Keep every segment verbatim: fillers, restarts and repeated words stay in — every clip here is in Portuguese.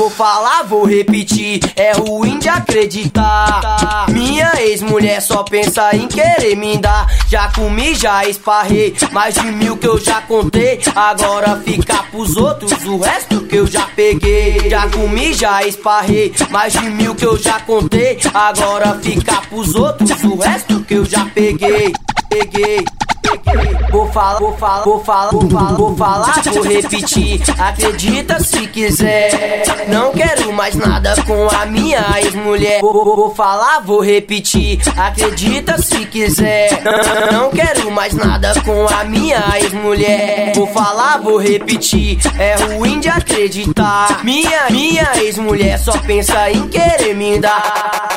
Vou falar, vou repetir, é ruim de acreditar. Minha ex-mulher só pensa em querer me dar. Já comi, já esparrei, mais de mil que eu já contei. Agora fica pros outros o resto que eu já peguei. Já comi, já esparrei, mais de mil que eu já contei. Agora fica pros outros o resto que eu já peguei. Peguei. Vou falar, vou falar, vou falar, vou falar, vou falar, vou repetir. Acredita se quiser. Não quero mais nada com a minha ex-mulher. Vou, vou, vou falar, vou repetir. Acredita se quiser. Não quero mais nada com a minha ex-mulher. Vou falar, vou repetir. É ruim de acreditar. Minha, minha ex-mulher só pensa em querer me dar.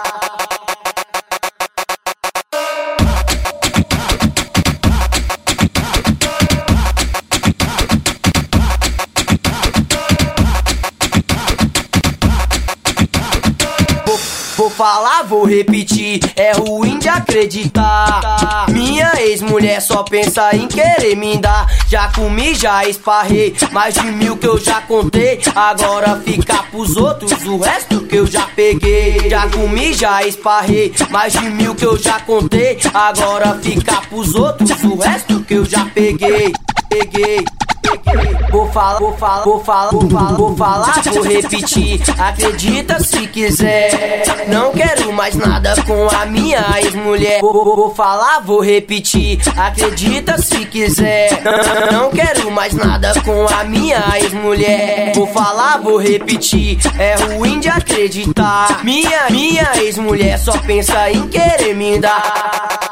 Vou falar, vou repetir, é ruim de acreditar. Minha ex-mulher só pensa em querer me dar. Já comi, já esparrei, mais de mil que eu já contei. Agora fica pros outros o resto que eu já peguei. Já comi, já esparrei, mais de mil que eu já contei. Agora fica pros outros o resto que eu já peguei. Peguei. Vou falar, vou falar, vou falar, vou falar, vou falar, vou repetir. Acredita se quiser. Não quero mais nada com a minha ex-mulher. Vou, vou, vou falar, vou repetir. Acredita se quiser. Não quero mais nada com a minha ex-mulher. Vou falar, vou repetir. É ruim de acreditar. Minha, minha ex-mulher só pensa em querer me dar.